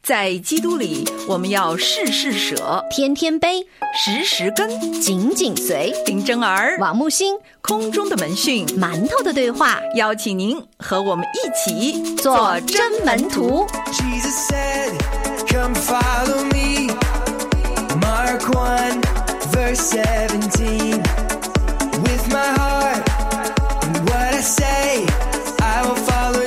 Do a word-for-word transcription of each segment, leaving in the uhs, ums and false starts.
在基督里，我们要事事舍， 天天悲， 时时跟， 紧紧随。 林真儿、 王木星， 空中的门讯， 馒头的对话， 邀请您和我们一起做真门徒。 Jesus said, "Come follow me." Mark one, verse seventeen. With my heart and what I say, I will follow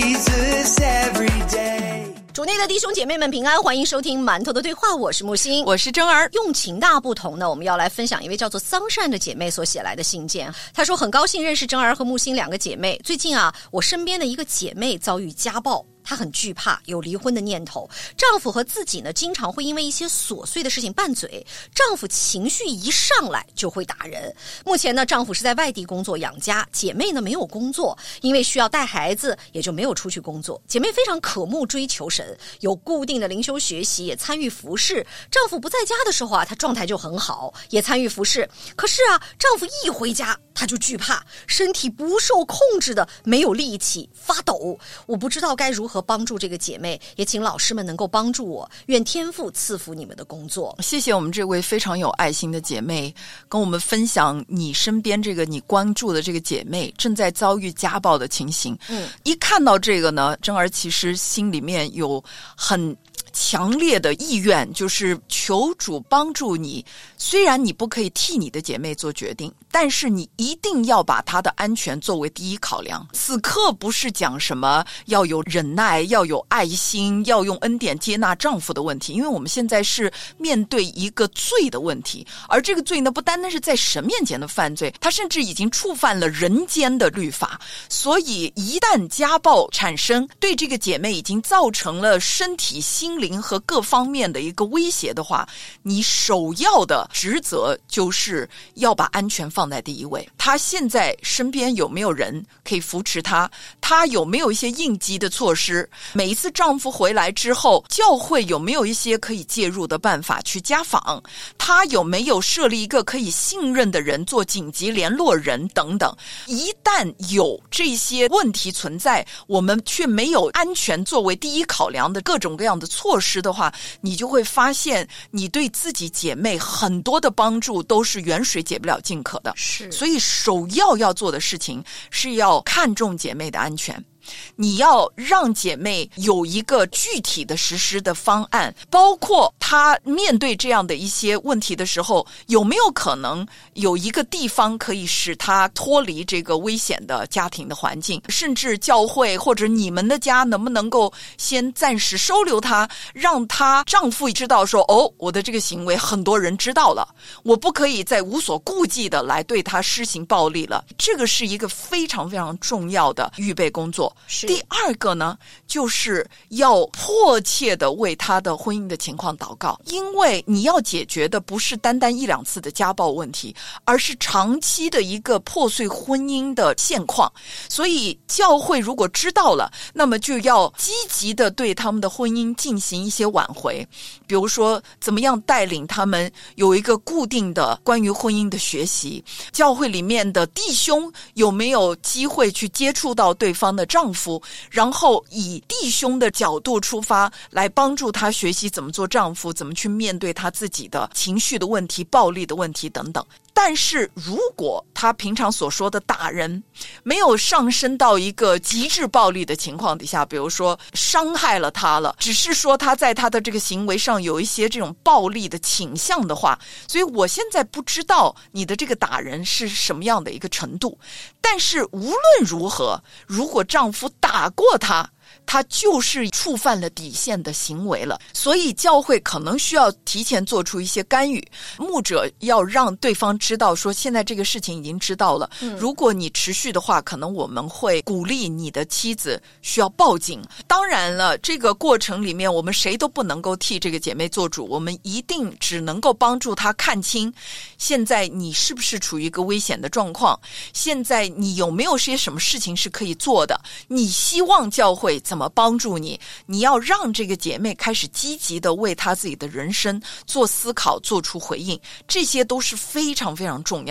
Jesus every day. 主内的弟兄姐妹们平安，欢迎收听馒头的对话，我是木星， 我是真儿。 用情大不同呢，我们要来分享一位叫做桑善的姐妹所写来的信件。她说很高兴认识真儿和木星两个姐妹。最近啊，我身边的一个姐妹遭遇家暴，她很惧怕，有离婚的念头。丈夫和自己呢，经常会因为一些琐碎的事情拌嘴。丈夫情绪一上来就会打人。目前呢，丈夫是在外地工作养家，姐妹呢没有工作，因为需要带孩子，也就没有出去工作。姐妹非常渴慕追求神，有固定的灵修学习，也参与服事。丈夫不在家的时候啊，她状态就很好，也参与服事。可是啊，丈夫一回家，她就惧怕，身体不受控制的没有力气，发抖。我不知道该如何帮助这个姐妹，也请老师们能够帮助我。愿天父赐福你们的工作。 谢谢我们这位非常有爱心的姐妹，跟我们分享你身边这个你关注的这个姐妹正在遭遇家暴的情形。嗯，一看到这个呢，真儿其实心里面有很强烈的意愿，就是求主帮助你。虽然你不可以替你的姐妹做决定，但是你一定要把她的安全作为第一考量。此刻不是讲什么要有忍耐，要有爱心，要用恩典接纳丈夫的问题，因为我们现在是面对一个罪的问题，而这个罪呢，不单单是在神面前的犯罪，它甚至已经触犯了人间的律法。所以一旦家暴产生，对这个姐妹已经造成了身体、心灵和各方面的一个威胁的话，你首要的职责就是要把安全放在第一位。她现在身边有没有人可以扶持她？她有没有一些应急的措施？每一次丈夫回来之后，教会有没有一些可以介入的办法去家访？她有没有设立一个可以信任的人做紧急联络人等等？一旦有这些问题存在，我们却没有安全作为第一考量的各种各样的措施的话，你就会发现你对自己姐妹很多的帮助都是远水解不了近渴的。 是， 所以首要要做的事情是要看重姐妹的安全。你要让姐妹有一个具体的实施的方案，包括她面对这样的一些问题的时候，有没有可能有一个地方可以使她脱离这个危险的家庭的环境，甚至教会或者你们的家能不能够先暂时收留她，让她丈夫知道说，哦，我的这个行为很多人知道了，我不可以再无所顾忌的来对她施行暴力了。这个是一个非常非常重要的预备工作。第二个呢，就是要迫切的为他的婚姻的情况祷告，因为你要解决的不是单单一两次的家暴问题，而是长期的一个破碎婚姻的现况。所以教会如果知道了，那么就要积极的对他们的婚姻进行一些挽回，比如说怎么样带领他们有一个固定的关于婚姻的学习，教会里面的弟兄有没有机会去接触到对方的丈夫，然后以弟兄的角度出发，来帮助他学习怎么做丈夫，怎么去面对他自己的情绪的问题、暴力的问题等等。但是如果他平常所说的打人没有上升到一个极致暴力的情况底下，比如说伤害了他了，只是说他在他的这个行为上有一些这种暴力的倾向的话，所以我现在不知道你的这个打人是什么样的一个程度。但是无论如何，如果丈夫打过他，他就是触犯了底线的行为了，所以教会可能需要提前做出一些干预。牧者要让对方知道说，现在这个事情已经知道了，嗯、如果你持续的话，可能我们会鼓励你的妻子需要报警。当然了，这个过程里面我们谁都不能够替这个姐妹做主，我们一定只能够帮助她看清现在你是不是处于一个危险的状况，现在你有没有些什么事情是可以做的，你希望教会怎么帮助你，你要让这个姐妹开始积极的为她自己的人生做思考，做出回应，这些都是非常非常重要的。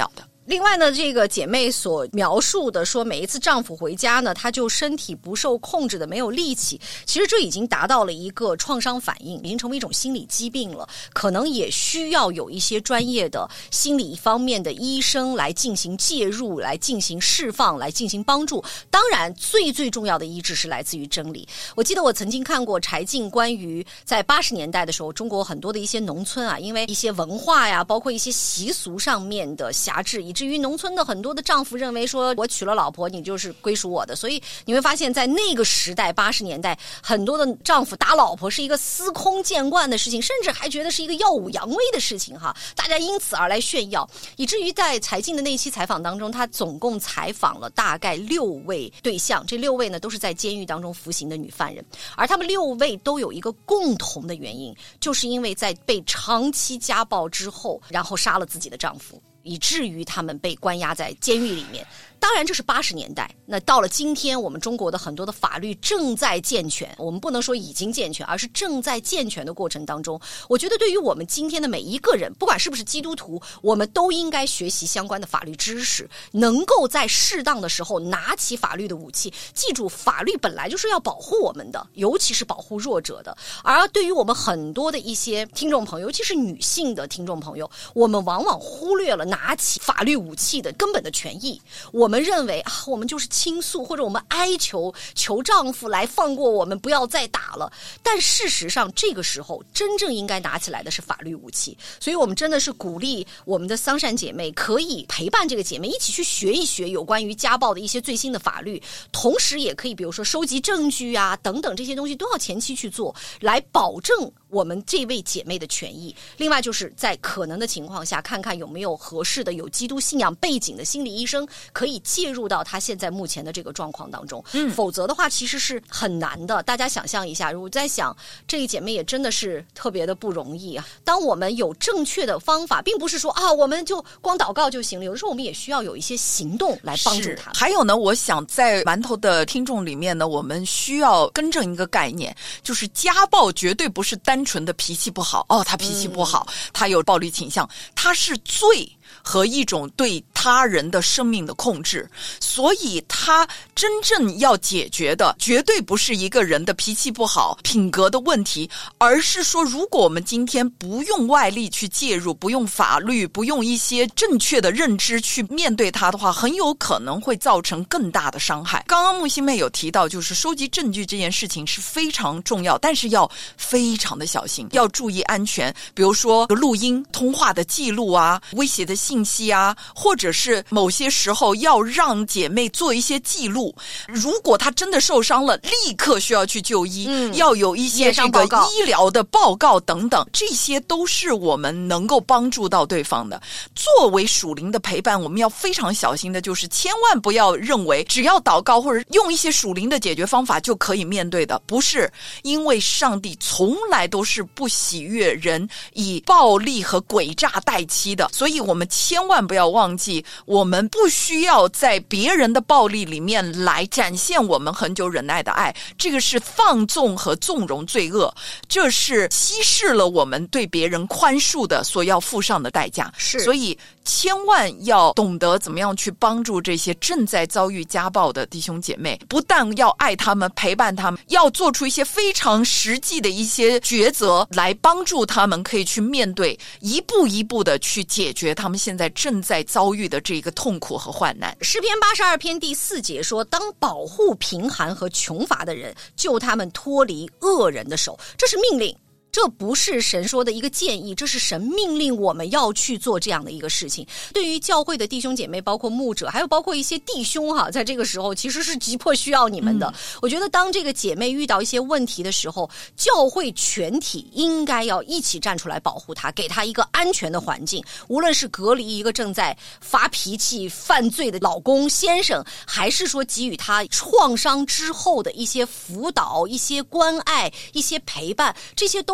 另外呢，这个姐妹所描述的说，每一次丈夫回家呢，她就身体不受控制的没有力气，其实这已经达到了一个创伤反应，已经成为一种心理疾病了，可能也需要有一些专业的心理方面的医生来进行介入，来进行释放，来进行帮助。当然最最重要的医治是来自于真理。我记得我曾经看过柴静关于在八十年代的时候，中国很多的一些农村啊，因为一些文化呀，包括一些习俗上面的辖制，以至于农村的很多的丈夫认为说，我娶了老婆你就是归属我的，所以你会发现在那个时代八十年代，很多的丈夫打老婆是一个司空见惯的事情，甚至还觉得是一个耀武扬威的事情哈，大家因此而来炫耀，以至于在柴静的那期采访当中，他总共采访了大概六位对象，这六位呢都是在监狱当中服刑的女犯人，而他们六位都有一个共同的原因，就是因为在被长期家暴之后，然后杀了自己的丈夫，以至于他们被关押在监狱里面。当然这是八十年代，那到了今天，我们中国的很多的法律正在健全，我们不能说已经健全，而是正在健全的过程当中。我觉得对于我们今天的每一个人，不管是不是基督徒，我们都应该学习相关的法律知识，能够在适当的时候拿起法律的武器。记住，法律本来就是要保护我们的，尤其是保护弱者的。而对于我们很多的一些听众朋友，尤其是女性的听众朋友，我们往往忽略了拿起法律武器的根本的权益。我们认为啊，我们就是倾诉，或者我们哀求求丈夫来放过我们，不要再打了。但事实上，这个时候真正应该拿起来的是法律武器。所以我们真的是鼓励我们的桑葚姐妹可以陪伴这个姐妹一起去学一学有关于家暴的一些最新的法律，同时也可以比如说收集证据啊等等，这些东西都要前期去做，来保证我们这位姐妹的权益。另外就是在可能的情况下，看看有没有合适的有基督信仰背景的心理医生可以介入到她现在目前的这个状况当中。嗯，否则的话其实是很难的。大家想象一下，如果在想这个姐妹也真的是特别的不容易啊。当我们有正确的方法，并不是说啊我们就光祷告就行了，有的时候我们也需要有一些行动来帮助她。 还有呢，我想在馒头的听众里面呢，我们需要更正一个概念，就是家暴绝对不是单纯的脾气不好，哦，他脾气不好，嗯，他有暴力倾向，他是罪和一种对他人的生命的控制。所以他真正要解决的绝对不是一个人的脾气不好品格的问题，而是说如果我们今天不用外力去介入，不用法律，不用一些正确的认知去面对他的话，很有可能会造成更大的伤害。刚刚木心妹有提到，就是收集证据这件事情是非常重要，但是要非常的小心，要注意安全。比如说录音通话的记录啊，威胁的信息啊，或者是某些时候要让姐妹做一些记录，如果她真的受伤了，立刻需要去就医，嗯，要有一些这个医疗的报告等等，这些都是我们能够帮助到对方的。作为属灵的陪伴，我们要非常小心的就是千万不要认为只要祷告或者用一些属灵的解决方法就可以面对的，不是。因为上帝从来都是不喜悦人以暴力和诡诈待妻的，所以我们千万不要忘记，我们不需要在别人的暴力里面来展现我们恒久忍耐的爱，这个是放纵和纵容罪恶，这是稀释了我们对别人宽恕的所要付上的代价。 是， 所以千万要懂得怎么样去帮助这些正在遭遇家暴的弟兄姐妹，不但要爱他们陪伴他们，要做出一些非常实际的一些抉择来帮助他们可以去面对，一步一步的去解决他们现在正在遭遇的这个痛苦和患难。 诗篇八十二篇第四节说，当保护贫寒和穷乏的人，救他们脱离恶人的手，这是命令，这不是神说的一个建议，这是神命令我们要去做这样的一个事情。对于教会的弟兄姐妹，包括牧者，还有包括一些弟兄哈，在这个时候其实是急迫需要你们的。嗯、我觉得当这个姐妹遇到一些问题的时候，教会全体应该要一起站出来保护她，给她一个安全的环境，无论是隔离一个正在发脾气犯罪的老公先生，还是说给予她创伤之后的一些辅导、一些关爱、一些陪伴，这些都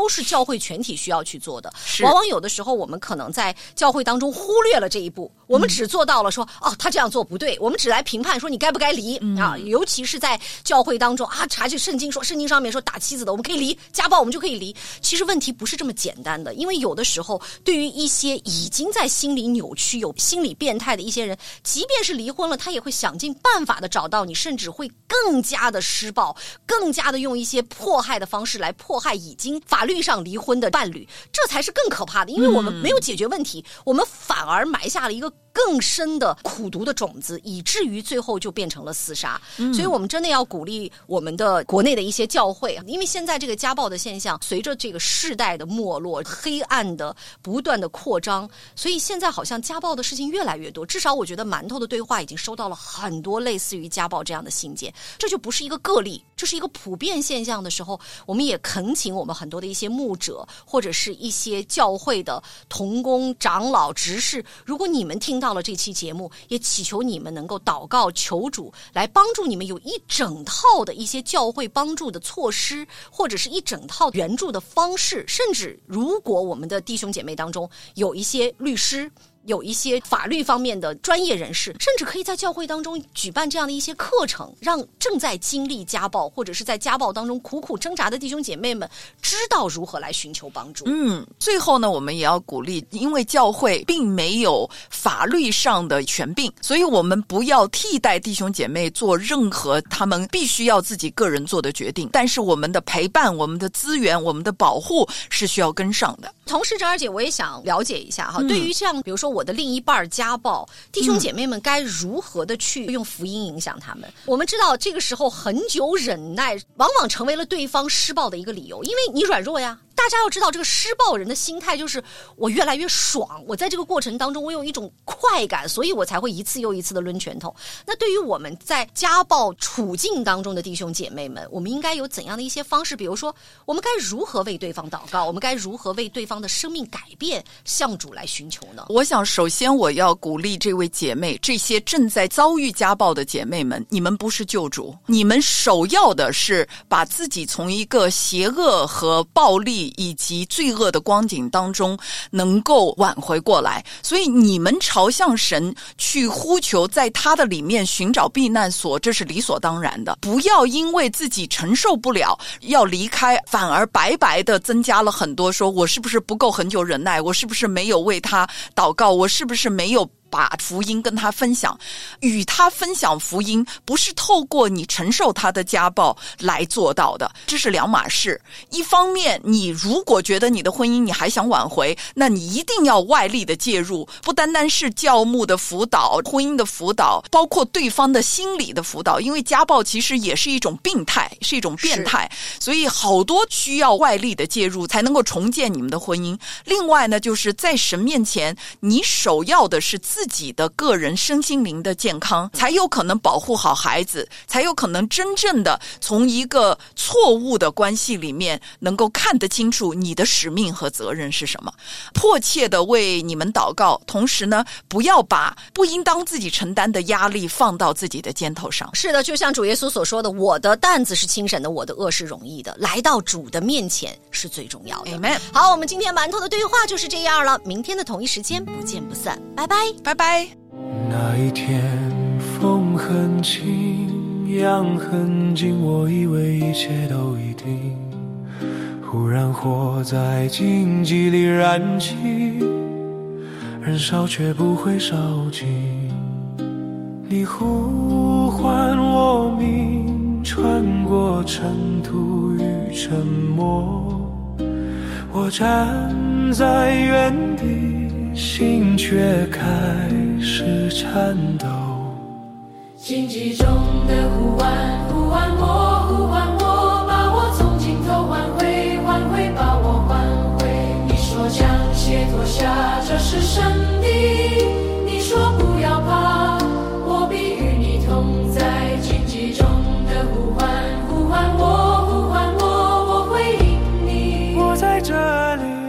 是教会全体需要去做的。往往有的时候我们可能在教会当中忽略了这一步，我们只做到了说、嗯、哦，他这样做不对，我们只来评判说你该不该离、嗯、啊。尤其是在教会当中啊，查去圣经说，圣经上面说打妻子的我们可以离，家暴我们就可以离。其实问题不是这么简单的，因为有的时候对于一些已经在心理扭曲有心理变态的一些人，即便是离婚了，他也会想尽办法的找到你，甚至会更加的施暴，更加的用一些迫害的方式来迫害已经法律上离婚的伴侣，这才是更可怕的。因为我们没有解决问题、嗯、我们反而埋下了一个更深的苦毒的种子，以至于最后就变成了厮杀、嗯、所以我们真的要鼓励我们的国内的一些教会，因为现在这个家暴的现象随着这个世代的没落，黑暗的不断的扩张，所以现在好像家暴的事情越来越多。至少我觉得馒头的对话已经收到了很多类似于家暴这样的信件，这就不是一个个例，这是一个普遍现象的时候，我们也恳请我们很多的一些牧者或者是一些教会的同工长老执事，如果你们听到了这期节目，也祈求你们能够祷告求主来帮助你们，有一整套的一些教会帮助的措施，或者是一整套援助的方式，甚至如果我们的弟兄姐妹当中有一些律师，有一些法律方面的专业人士，甚至可以在教会当中举办这样的一些课程，让正在经历家暴或者是在家暴当中苦苦挣扎的弟兄姐妹们知道如何来寻求帮助。 嗯，最后呢，我们也要鼓励，因为教会并没有法律上的权柄，所以我们不要替代弟兄姐妹做任何他们必须要自己个人做的决定，但是我们的陪伴、我们的资源、我们的保护是需要跟上的。 同时，张二姐我也想了解一下哈、嗯，对于像比如说我的另一半家暴，弟兄姐妹们该如何的去用福音影响他们、嗯、我们知道这个时候很久忍耐往往成为了对方施暴的一个理由，因为你软弱呀。大家要知道，这个施暴人的心态就是我越来越爽，我在这个过程当中我有一种快感，所以我才会一次又一次的抡拳头。那对于我们在家暴处境当中的弟兄姐妹们，我们应该有怎样的一些方式？比如说我们该如何为对方祷告，我们该如何为对方的生命改变向主来寻求呢？ 我想首先我要鼓励这位姐妹，这些正在遭遇家暴的姐妹们，你们不是救主，你们首要的是把自己从一个邪恶和暴力以及罪恶的光景当中能够挽回过来，所以你们朝向神去呼求，在他的里面寻找避难所，这是理所当然的。不要因为自己承受不了要离开，反而白白的增加了很多说我是不是不够很久忍耐，我是不是没有为他祷告，我是不是没有把福音跟他分享。与他分享福音不是透过你承受他的家暴来做到的，这是两码事。一方面你如果觉得你的婚姻你还想挽回，那你一定要外力的介入，不单单是教牧的辅导、婚姻的辅导，包括对方的心理的辅导，因为家暴其实也是一种病态，是一种变态，所以好多需要外力的介入才能够重建你们的婚姻。另外呢，就是在神面前你首要的是自己的个人身心灵的健康，才有可能保护好孩子，才有可能真正的从一个错误的关系里面能够看得清楚你的使命和责任是什么。迫切的为你们祷告，同时呢，不要把不应当自己承担的压力放到自己的肩头上。 是的，就像主耶稣所说的，我的担子是轻省的，我的恶是容易的，来到主的面前是最重要的。 Amen。 好，我们今天馒头的对话就是这样了，明天的同一时间不见不散，拜拜拜拜。 那一天风很轻，阳很近，我以为一切都已定，忽然火在荆棘里燃起，燃烧却不会烧尽。你呼唤我名，穿过尘土与沉默，我站在原地，心却开始颤抖。 荆棘中的呼唤，呼唤我，呼唤我，把我从尽头唤回，唤回，把我唤回。你说将鞋脱下，这是神的。你说不要怕，我必与你同在。荆棘中的呼唤，呼唤我，呼唤我，我回应你。 我在这里。